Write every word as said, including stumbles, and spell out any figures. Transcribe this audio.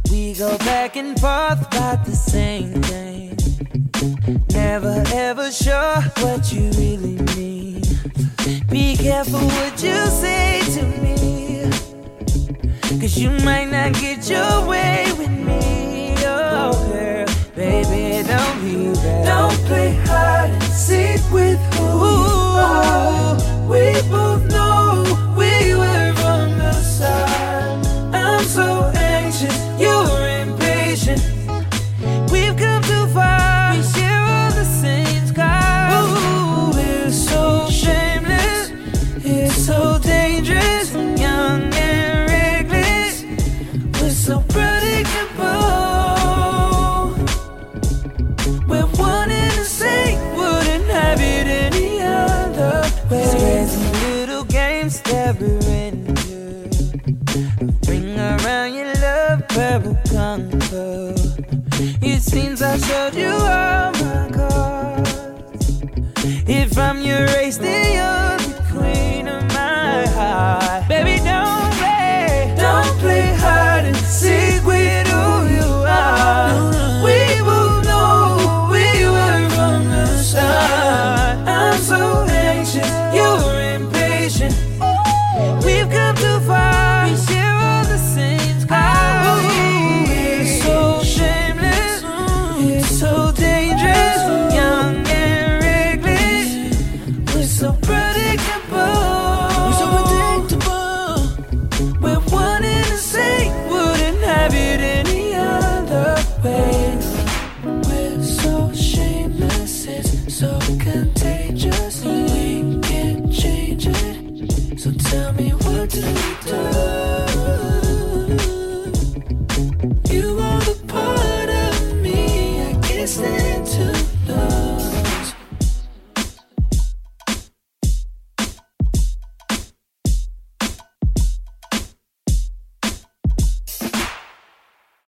We go back and forth about the same thing. Never ever sure what you really mean. Be careful what you say to me, 'cause you might not get your way with me. Oh girl, baby, don't be bad. Don't play hide and seek with who you are. We both know we were from the side. I'm so anxious, you're impatient. We've come too far, we share all the same scars. Ooh, we're so shameless, it's so dangerous, young and reckless. We're so predictable. We're one and the same, wouldn't have it any other way. It's crazy little games that we're into. Bring around your love, purple conquer. It seems I showed you all my cards. If I'm your race, then